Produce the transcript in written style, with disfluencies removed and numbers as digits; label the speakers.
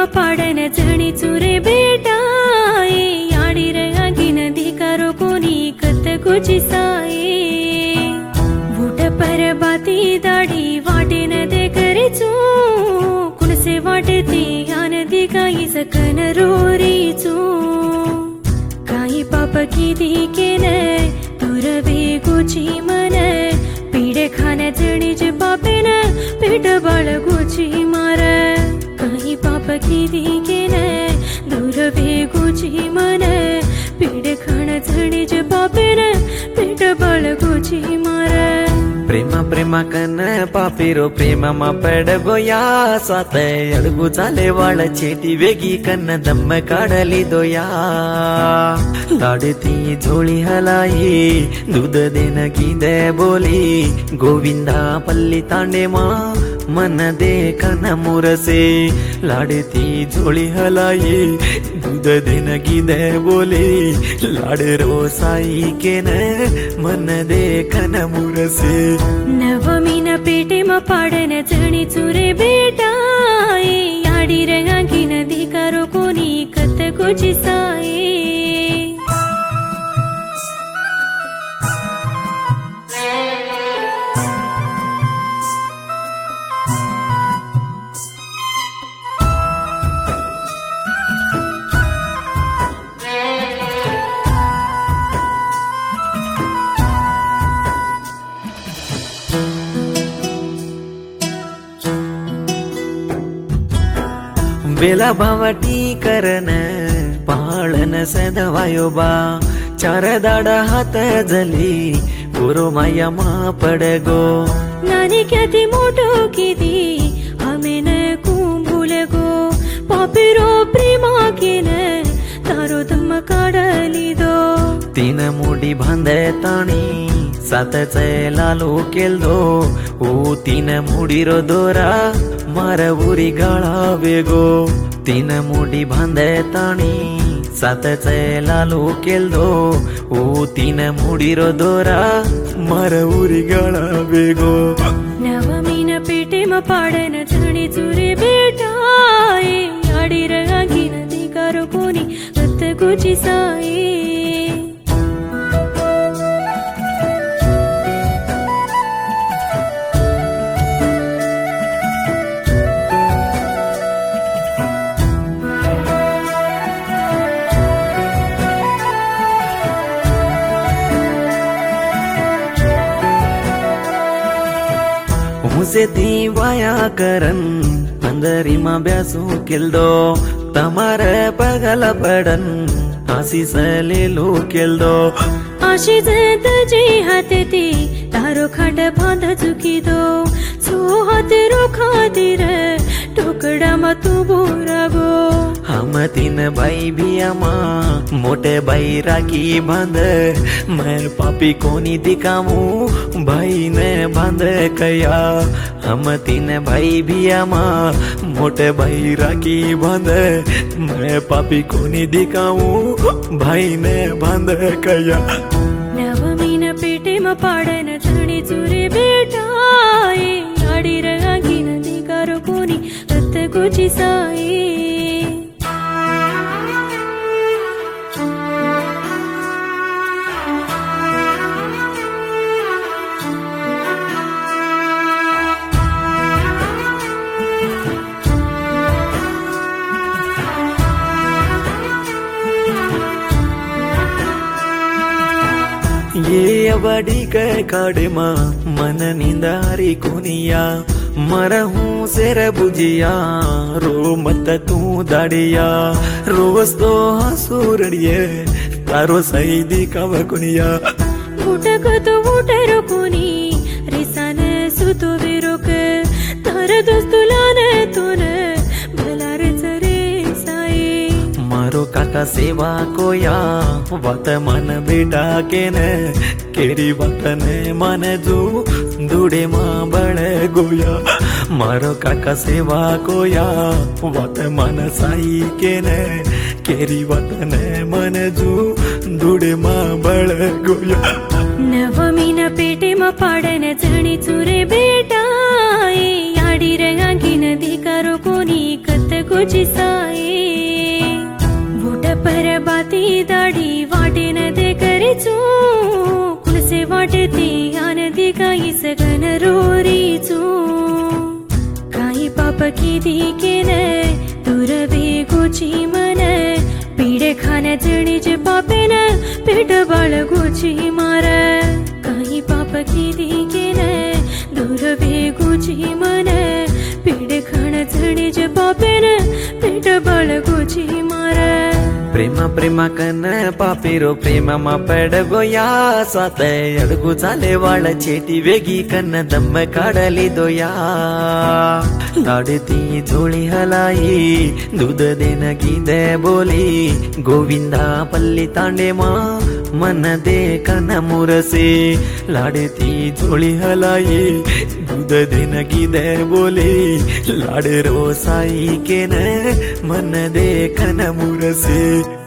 Speaker 1: पाडन जणी चुरे बेटाए याडी रंगी नदी करो कोनी कत कुछ साए बूट पर बाती दाढ़ी वाटे न दे करे चू कुण से वाटे ती या नदी काही सकन रोरी चू काही पाप की दी के न तुरवे गुची मन पीड़े खाने जणी ज पापे न पेट बाळ गुची मार काही पाप की दी के न दुरवे गुची मन पीड़े खाने जणी ज पापे न पेट बाळ गुची मार
Speaker 2: प्रेमा प्रेमा कन पापेरो प्रेमा मा पडगोया साते अडगु चाले वाळ चेटी वेगी कन दम काढली दोया लाडती झोळी हलाई दूध देन की दे बोली गोविंदा पल्ली तांडे मा मन दे कन मुरसे लाडती झोळी हलाई दूध देन की दे बोली लाड रो साई केन मन दे कन मुरसे
Speaker 1: नवमी न पेटे म पाडन जणी चुरे बेटाए याडी रंगी नदी करो कोनी कत कुछ साए
Speaker 2: बेला भावटी करन पाळन सदवायो बा चार दाडा हात जली गुरु माया मा पडगो
Speaker 1: नानी ख्याति मोटो किदी हमें न कुंभुल गो पापिरो प्रेमा केन तारो दम काढली दो
Speaker 2: तीन मुडी बांधे ताणी सात लालो केल दो ओ तीन मुडी रो दोरा मार उरी गाळा वेगो तीन मुडी बांधे ताणी सात लालो केल दो ओ तीन मुडी रो दोरा मार उरी गाळा वेगो
Speaker 1: नवमी न पेटे म पाडन जणी चुरे बेटाए याडी रंगी नदी करो कोनी कत कुछ साए
Speaker 2: मुझे ती वाया करन अंदरी मा ब्यासू केल दो तमार पगल पडन आशीष लेलो केल दो
Speaker 1: आशीष तजी हाते ती तारो खाट बांध चुकी दो सो हात रो खातिर टोकड़ा मा तू बोरागो
Speaker 2: हम तीन भाई भिया मा मोटे भाई राखी बांध मैं पापी कोनी दिखामू भाई ने बांध कया हम तीन भाई भिया मा मोटे भाई राखी बांध मैं पापी कोनी दिखामू भाई ने बांध कया
Speaker 1: नवमी न पेटे म पाडन जणी चुरे बेटाए याडी रंगी नदी करो कोनी कत कुछ साए
Speaker 2: ये अवडी के काडे मा मन निंदारी कोनिया मरहू सेर बुझिया रो मत तू दाड़िया रोज तो हसूरड़िए तारो सही दिखाव कुनिया
Speaker 1: उठक तो उठरो कोनी रिसान सुतो विरोक तार दोस्तुलाने तूने भला रे चरे साए
Speaker 2: मारो काका सेवा कोया वात मन बेटा के न केरी वात ने मन जो दुडे मा बळ गोया मारो काका सेवा कोया वात मन साई के न केरी वात ने मन जो दुडे मा बळ गोया
Speaker 1: नवमी न पेटे म पाडन जणी चुरे बेटाए याडी रंगी नदी करो कोनी कत कुछ साए बूट पर बाती दाढ़ी वाटे न दे करे चू कुलसे वाटती आनंदी काही सगन रोरी चू काही पाप किती केले तुरवे गोची मन पीडे खाण्या जणीचे पापेन पेट बाळ गोची मार काही पाप किती केले दुरवे गोची मन पीडे खाण्या जणीचे पापेन पेट बाळ गोची मार
Speaker 2: प्रेमा प्रेमा कन पापेरो प्रेमा पडगो या सात अडगू झाले वाळ चेटी वेगी कन दम काढली दोया लाडती झोळी हलाई दूध देन गीते बोली गोविंदा पल्ली तांडे मा मन दे कन मुरसे लाडती झोळी हलाई दूध देन गीते बोली लाड रो साई केन मन दे कन मुरसे